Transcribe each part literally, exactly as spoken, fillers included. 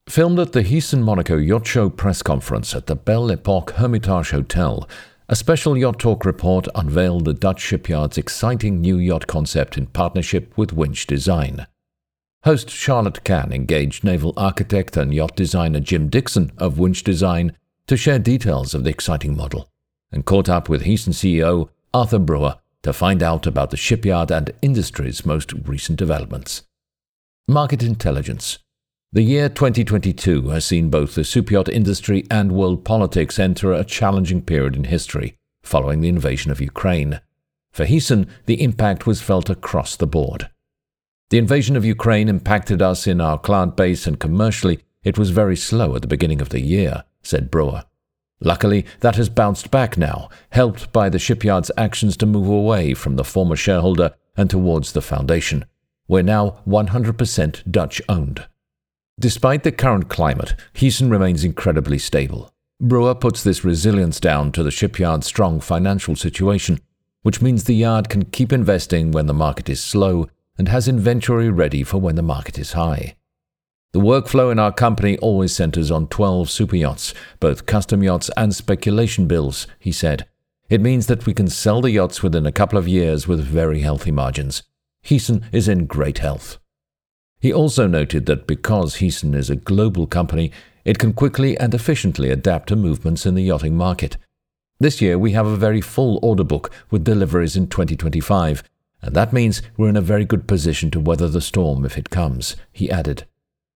Filmed at the Hyssen Monaco Yacht Show press conference at the Belle Epoque Hermitage Hotel, a special Yacht Talk report unveiled the Dutch shipyard's exciting new yacht concept in partnership with Winch Design. Host Charlotte Cann engaged naval architect and yacht designer Jim Dixon of Winch Design to share details of the exciting model, and caught up with Hyssen C E O Arthur Brewer to find out about the shipyard and industry's most recent developments. Market intelligence. The year twenty twenty-two has seen both the superyacht industry and world politics enter a challenging period in history, following the invasion of Ukraine. For Hyssen, the impact was felt across the board. The invasion of Ukraine impacted us in our client base, and commercially, it was very slow at the beginning of the year, said Brewer. Luckily, that has bounced back now, helped by the shipyard's actions to move away from the former shareholder and towards the foundation. We're now one hundred percent Dutch-owned. Despite the current climate, Hyssen remains incredibly stable. Brewer puts this resilience down to the shipyard's strong financial situation, which means the yard can keep investing when the market is slow and has inventory ready for when the market is high. The workflow in our company always centers on twelve superyachts, both custom yachts and speculation bills, he said. It means that we can sell the yachts within a couple of years with very healthy margins. Hyssen is in great health. He also noted that because Hyssen is a global company, it can quickly and efficiently adapt to movements in the yachting market. This year we have a very full order book with deliveries in twenty twenty-five, and that means we're in a very good position to weather the storm if it comes, he added.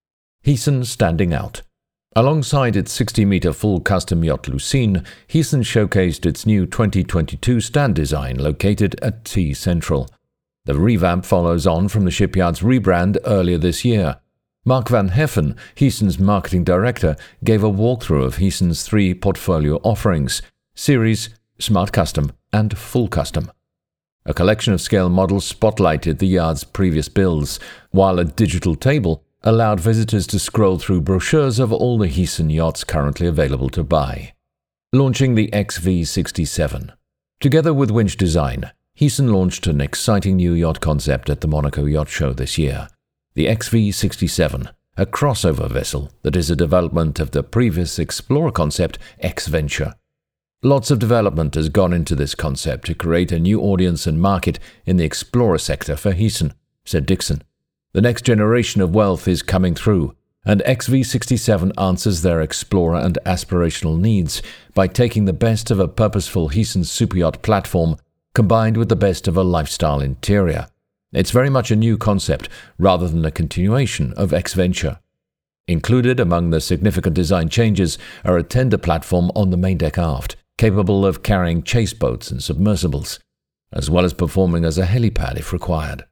Hyssen standing out. Alongside its sixty-meter full custom yacht Lucine, Hyssen showcased its new twenty twenty-two stand design located at T Central. The revamp follows on from the shipyard's rebrand earlier this year. Mark van Heffen, Hyssen's marketing director, gave a walkthrough of Hyssen's three portfolio offerings: Series, Smart Custom, and Full Custom. A collection of scale models spotlighted the yard's previous builds, while a digital table allowed visitors to scroll through brochures of all the Hyssen yachts currently available to buy. Launching the X V sixty-seven. Together with Winch Design, Hyssen launched an exciting new yacht concept at the Monaco Yacht Show this year. The X V sixty-seven, a crossover vessel that is a development of the previous Explorer concept, X-Venture. Lots of development has gone into this concept to create a new audience and market in the Explorer sector for Hyssen, said Dixon. The next generation of wealth is coming through, and X V sixty-seven answers their Explorer and aspirational needs by taking the best of a purposeful Hyssen superyacht platform combined with the best of a lifestyle interior. It's very much a new concept rather than a continuation of X-Venture. Included among the significant design changes are a tender platform on the main deck aft, capable of carrying chase boats and submersibles, as well as performing as a helipad if required.